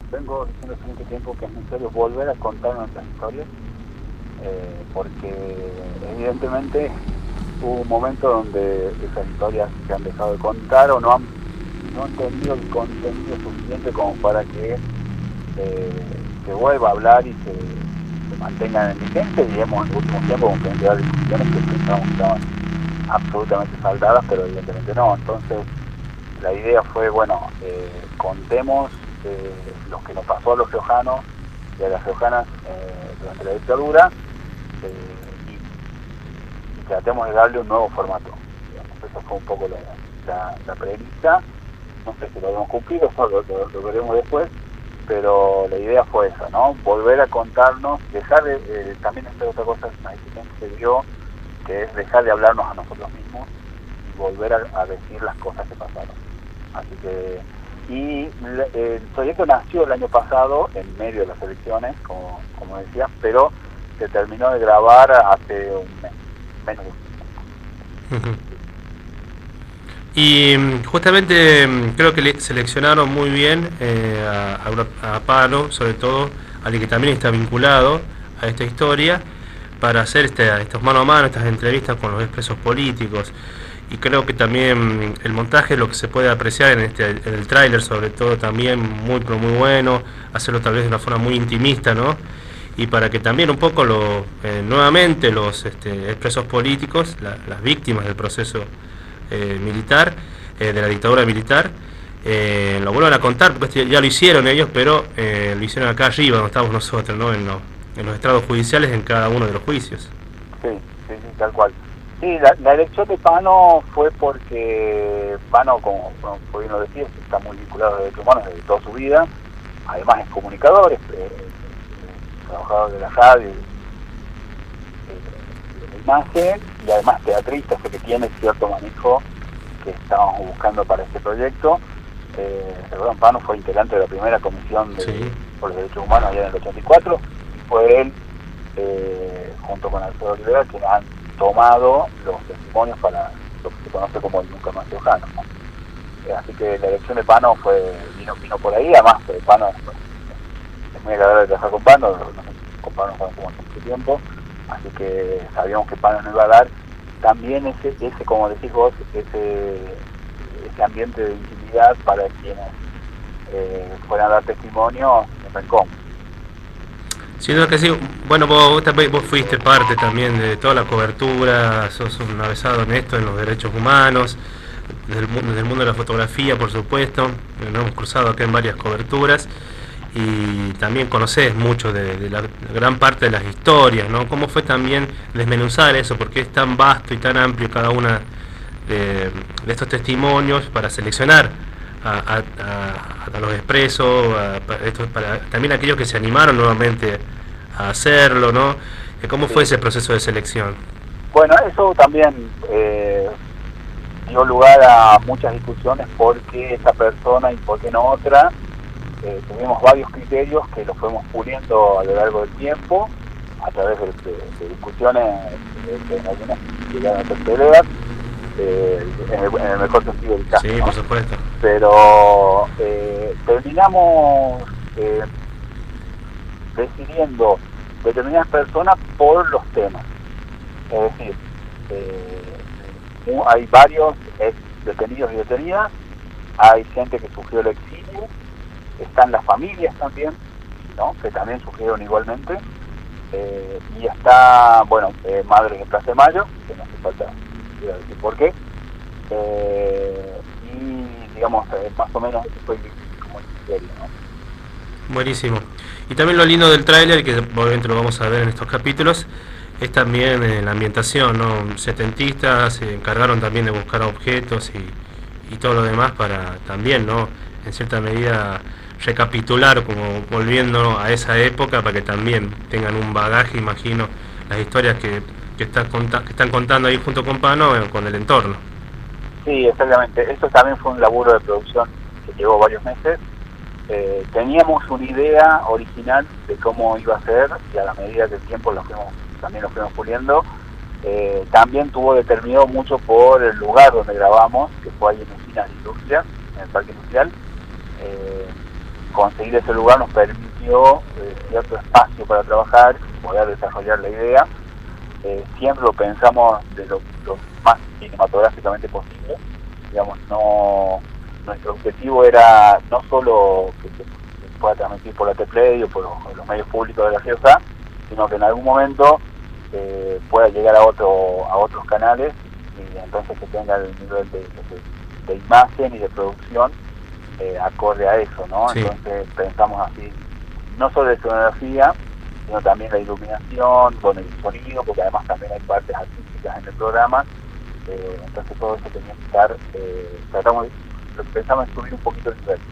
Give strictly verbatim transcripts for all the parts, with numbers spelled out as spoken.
vengo diciendo hace mucho tiempo que es necesario volver a contar nuestras historias, eh, porque evidentemente hubo un momento donde esas historias se han dejado de contar o no han, no han tenido el contenido suficiente como para que eh, se vuelva a hablar y se, se mantengan en vigencia, y hemos en el último tiempo con cantidad de discusiones que pensábamos que estaban absolutamente saldadas, pero evidentemente no. Entonces la idea fue, bueno, eh, contemos eh, lo que nos pasó a los riojanos y a las riojanas eh, durante la dictadura, eh, y, y tratemos de darle un nuevo formato. Digamos, esa fue un poco la, la, la premisa. No sé si lo hemos cumplido, eso lo, lo, lo veremos después, pero la idea fue esa, ¿no? Volver a contarnos, dejar de, eh, también esta otra cosa, una exigencia que dio, que es dejar de hablarnos a nosotros mismos y volver a, a decir las cosas que pasaron. Así que, y el proyecto nació el año pasado en medio de las elecciones, como, como decía, pero se terminó de grabar hace un mes, menos de un mes. Uh-huh. Y justamente creo que le seleccionaron muy bien eh, a, a Pano, sobre todo, alguien que también está vinculado a esta historia, para hacer este, estos mano a mano, estas entrevistas con los expresos políticos. Y creo que también el montaje, lo que se puede apreciar en, este, en el tráiler, sobre todo, también muy, pero muy bueno, hacerlo tal vez de una forma muy intimista, ¿no? Y para que también un poco lo, eh, nuevamente los este, expresos políticos, la, las víctimas del proceso eh, militar, eh, de la dictadura militar, eh, lo vuelvan a contar, porque ya lo hicieron ellos, pero eh, lo hicieron acá arriba, donde estamos nosotros, ¿no? En, lo, en los estrados judiciales, en cada uno de los juicios. Sí, sí, sí, tal cual. Sí, la, la elección de Pano fue porque Pano, como, como bien lo decía, está muy vinculado a los derechos humanos desde toda su vida. Además es comunicador, es, eh, es trabajador de la radio, de, de la imagen, y además teatrista, o sea que tiene cierto manejo que estábamos buscando para este proyecto. Eh, perdón, Pano fue integrante de la primera comisión de, sí. por los derechos humanos allá en el ochenta y cuatro, y fue él, eh, junto con Alfredo Olivera, quien han tomado los testimonios para lo que se conoce como el Nunca Más Riojano, ¿no? Eh, así que la elección de Pano fue vino, vino por ahí. Además eh, Pano pues, es muy agradable trabajar con Pano, nosotros con Pano nos conocemos hace mucho tiempo, así que sabíamos que Pano nos iba a dar también ese, ese como decís vos, ese, ese ambiente de intimidad para quienes eh, fueran a dar testimonio en Rincón. Sí, no, que sí. Bueno, vos, vos fuiste parte también de toda la cobertura, sos un avesado en esto, en los derechos humanos, desde el, desde el mundo de la fotografía, por supuesto. Nos hemos cruzado acá en varias coberturas y también conocés mucho de, de la gran parte de las historias, ¿no? ¿Cómo fue también desmenuzar eso? Porque es tan vasto y tan amplio cada una de, de estos testimonios para seleccionar A, a, a, a los expresos, a, a esto, para también aquellos que se animaron nuevamente a hacerlo, ¿no? ¿Cómo fue ese proceso de selección? Bueno, eso también eh, dio lugar a muchas discusiones, por qué esta persona y por qué no otra. Eh, tuvimos varios criterios que los fuimos puliendo a lo largo del tiempo, a través de, de, de discusiones que en algunas llegaron a ser peleas. Eh, en, el, en el mejor sentido del caso, sí, ¿no? Por supuesto. Pero eh, terminamos eh, decidiendo determinadas personas por los temas. Es decir, eh, hay varios ex detenidos y detenidas, hay gente que sufrió el exilio, están las familias también, ¿no? Que también sufrieron igualmente, eh, y está, bueno, eh, Madres de Plaza de Mayo, que no hace falta quiero decir por qué, eh, y digamos, eh, más o menos eso fue como el criterio, ¿no? Buenísimo. Y también lo lindo del tráiler, que obviamente lo vamos a ver en estos capítulos, es también en la ambientación, ¿no? Setentistas se encargaron también de buscar objetos y, y todo lo demás para también, ¿no? En cierta medida recapitular, como volviendo a esa época, para que también tengan un bagaje, imagino, las historias que Que, está, que están contando ahí junto con Pano, eh, con el entorno. Sí, exactamente. Eso también fue un laburo de producción que llevó varios meses. Eh, teníamos una idea original de cómo iba a ser, y a la medida del tiempo lo fuimos, también lo fuimos puliendo. Eh, también tuvo determinado mucho por el lugar donde grabamos, que fue ahí en Usinas de Industria, en el Parque Industrial. Eh, conseguir ese lugar nos permitió eh, cierto espacio para trabajar, poder desarrollar la idea. Eh, siempre lo pensamos de lo, lo más cinematográficamente posible, digamos, no, nuestro objetivo era no solo que se, se pueda transmitir por la T-Play o por los, los medios públicos de La Rioja, sino que en algún momento eh, pueda llegar a otro a otros canales y entonces que tenga el nivel de, de, de imagen y de producción eh, acorde a eso, ¿no? Sí. Entonces pensamos así, no solo de escenografía, sino también la iluminación, con el sonido, porque además también hay partes artísticas en el programa, eh, entonces todo eso tenía que estar, eh, tratamos, lo que pensamos es subir un poquito el nivel,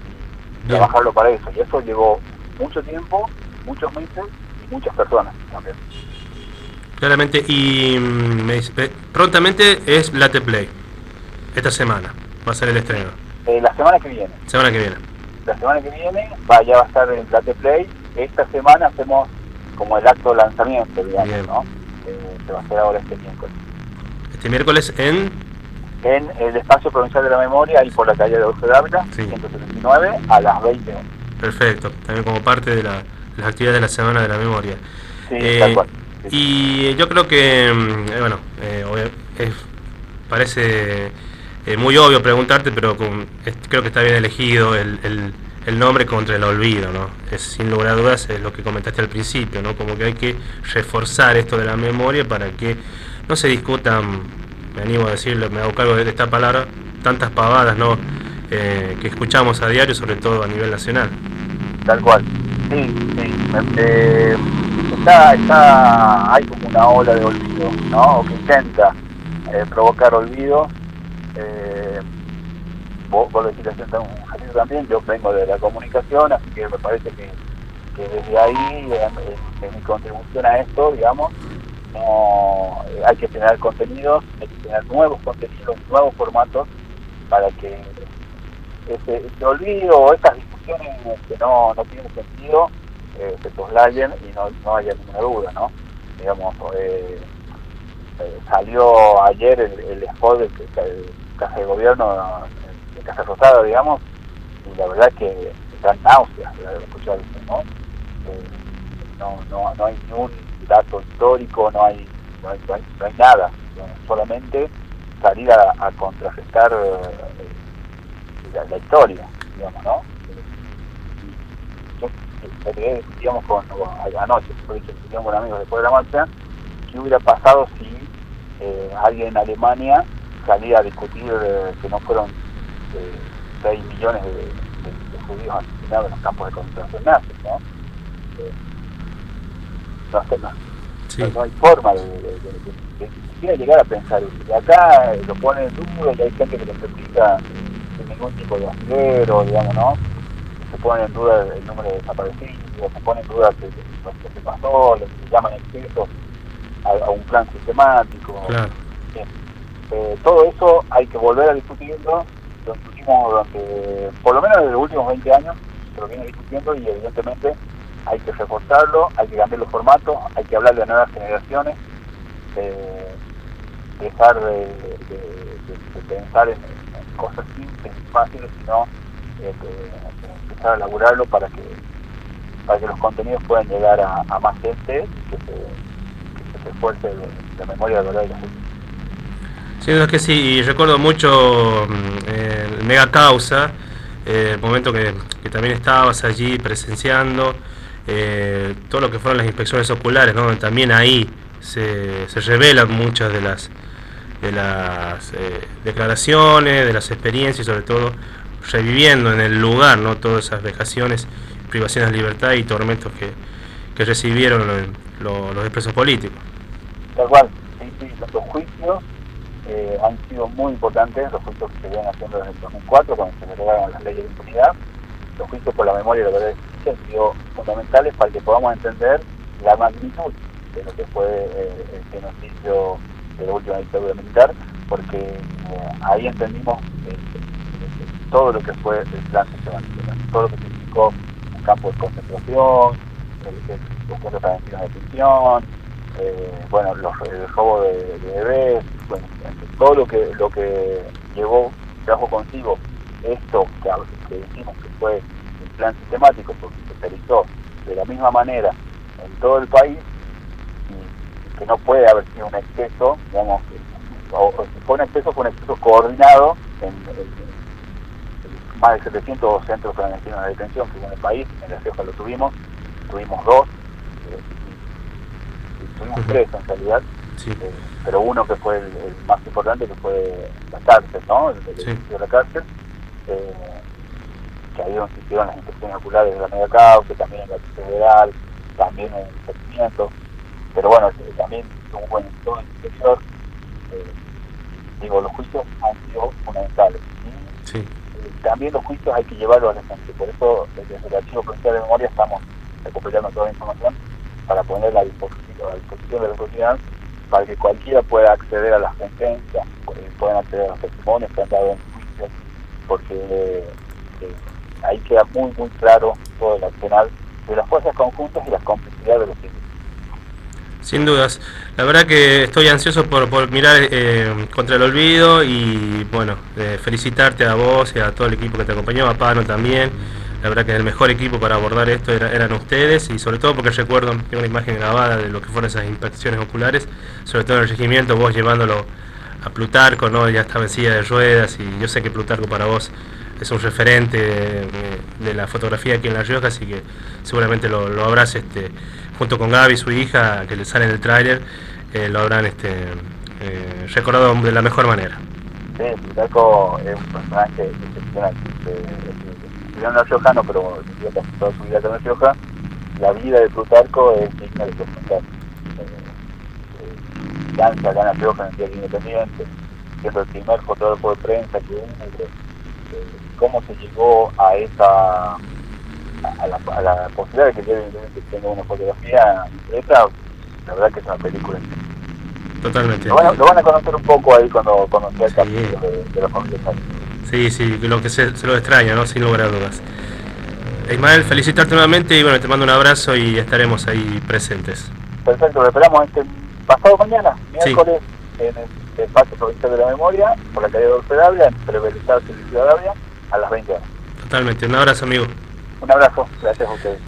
y trabajarlo para eso, y eso llevó mucho tiempo, muchos meses y muchas personas también. Claramente, y me dice, prontamente es la T-Play, esta semana, va a ser el estreno. Eh, la semana que viene. Semana que viene. La semana que viene va, ya va a estar en la T-Play. Esta semana hacemos como el acto de lanzamiento, digamos, bien, ¿no? Eh, se va a hacer ahora este miércoles. Este miércoles en... En el Espacio Provincial de la Memoria, ahí por la calle de Adolfo de Ávila, sí. ciento setenta y nueve, a las veinte horas. Perfecto, también como parte de, la, de las actividades de la Semana de la Memoria. Sí, eh, tal cual. Sí. Y yo creo que, eh, bueno, eh, es, parece eh, muy obvio preguntarte, pero con, es, creo que está bien elegido el, el, el nombre contra el olvido, ¿no? Es, sin lugar a dudas, es lo que comentaste al principio, ¿no? Como que hay que reforzar esto de la memoria para que no se discutan, me animo a decirlo, me hago cargo de esta palabra, tantas pavadas, ¿no? Eh, que escuchamos a diario, sobre todo a nivel nacional. Tal cual. Sí, sí. Eh, está, está, hay como una ola de olvido, ¿no? O que intenta eh, provocar olvido. Eh, vos, vos lo decís también, yo vengo de la comunicación, así que me parece que, que desde ahí, eh, en mi contribución a esto, digamos, no, eh, hay que generar contenidos, hay que generar nuevos contenidos, nuevos formatos, para que ese, ese olvido o estas discusiones que no, no tienen sentido eh, se soslayen y no, no haya ninguna duda, ¿no? Digamos, eh, eh, salió ayer el, el spot de, de, de Casa de Gobierno, de Casa Rosada, digamos, y la verdad que dan náuseas de escuchar eso, ¿no? Eh, no, no, no hay ningún dato histórico, no hay, no hay, no hay, no hay nada, digamos, solamente salir a, a contrarrestar eh, la, la historia, digamos, ¿no? Yo me quedé, discutíamos con, anoche, por eso discutíamos con amigos después de la marcha, qué hubiera pasado si eh, alguien en Alemania salía a discutir eh, que no fueron eh, seis millones de, de, de judíos asesinados en los campos de concentración nazis, ¿no? Eh, no, no, sí. no, no hay forma de, de, de, de, de, de llegar a pensar eso. Y acá eh, lo ponen en duda y hay gente que lo interpreta sin ningún tipo de asidero, digamos, ¿no? Se pone en duda el número de desaparecidos, se pone en duda que, lo que se pasó, lo que llaman exceso a, a un plan sistemático. Claro. Eh, todo eso hay que volver a discutirlo, lo discutimos durante, por lo menos desde los últimos veinte años, se lo viene discutiendo y evidentemente hay que reforzarlo, hay que cambiar los formatos, hay que hablarle a nuevas generaciones, eh, dejar de, de, de, de pensar en, en cosas simples y fáciles, sino eh, de, de empezar a elaborarlo para que para que los contenidos puedan llegar a, a más gente y que se, que se esfuerce la memoria de verdad de la gente. Sí, es que sí, y recuerdo mucho eh, el Mega Causa, eh, el momento que, que también estabas allí presenciando, eh, todo lo que fueron las inspecciones oculares, ¿no? También ahí se, se revelan muchas de las de las eh, declaraciones, de las experiencias y sobre todo reviviendo en el lugar, ¿no? Todas esas vejaciones, privaciones de libertad y tormentos que, que recibieron los, los, los expresos políticos. Tal cual, sí, sí, los juicios eh, han sido muy importantes, los juicios que se vienen haciendo desde el dos mil cuatro, cuando se derogaron las leyes de impunidad. Los juicios por la memoria y la verdad han sido fundamentales para que podamos entender la magnitud de lo que fue eh, el genocidio de la última dictadura militar, porque eh, ahí entendimos eh, eh, todo lo que fue el plan sistemático, todo lo que significó un campo de concentración, el, el, los centros preventivos de detención, eh, bueno, los, el robo de, de bebés, bueno, todo lo que lo que llevó, trajo consigo esto que, que decimos que fue plan sistemático, porque se realizó de la misma manera en todo el país, y que no puede haber sido un exceso, digamos, o, o si fue un exceso, fue un exceso coordinado en, en, en más de setecientos centros clandestinos de detención que hubo en el país. En La Rioja lo tuvimos, tuvimos dos, eh, y, y tuvimos tres en realidad, sí. eh, pero uno que fue el, el más importante, que fue la cárcel, ¿no? El, el edificio sí. de la cárcel, eh, que ahí donde se hicieron las inspecciones oculares de la media causa, también en la federal, también en el seguimiento, pero bueno, también como en todo el interior, eh, digo, los juicios han sido fundamentales. Y sí. eh, también los juicios hay que llevarlos a la gente, por eso desde el Archivo Provincial de Memoria estamos recopilando toda la información para ponerla a disposición, a disposición de la sociedad, para que cualquiera pueda acceder a las sentencias, puedan acceder a los testimonios que han dado en juicios, porque eh, eh, ahí queda muy muy claro todo el arsenal de las fuerzas conjuntas y las complicidades de los civiles. Sin dudas, la verdad que estoy ansioso por, por mirar eh, Contra el Olvido, y bueno, eh, felicitarte a vos y a todo el equipo que te acompañó, a Pano también. La verdad que el mejor equipo para abordar esto era, eran ustedes, y sobre todo porque recuerdo, tengo una imagen grabada de lo que fueron esas inspecciones oculares, sobre todo en el regimiento, vos llevándolo a Plutarco, ¿no? Ya estaba en silla de ruedas, y yo sé que Plutarco para vos es un referente de, de la fotografía aquí en La Rioja, así que seguramente lo, lo habrás, este, junto con Gaby, su hija, que le sale en el tráiler, eh, lo habrán este, eh, recordado de la mejor manera. Sí, Plutarco es un personaje excepcional, no es riojano, pero vivió casi toda su vida en La Rioja. La vida de Plutarco es digna de documentar. Lanza acá en La Rioja en el Diario Independiente, siendo el primer fotógrafo de prensa que hubo. Cómo se llegó a esa a la, a la posibilidad de que el Diario Independiente tenga una fotografía impresa. La verdad que es una película. Totalmente. Lo van a, lo van a conocer un poco ahí cuando, cuando sea el capítulo de, de la familia Sáenz. Sí, sí, lo que se, se lo extraña, ¿no? Sin lugar a dudas. Ismael, felicitarte nuevamente y bueno, te mando un abrazo y estaremos ahí presentes. Perfecto, lo esperamos este pasado mañana, miércoles, sí. en el Espacio Provincial de la Memoria, por la calle Adolfo Dávila, entre Belisario y Ciudad Dávila, a las veinte horas. Totalmente, un abrazo, amigo. Un abrazo, gracias a ustedes.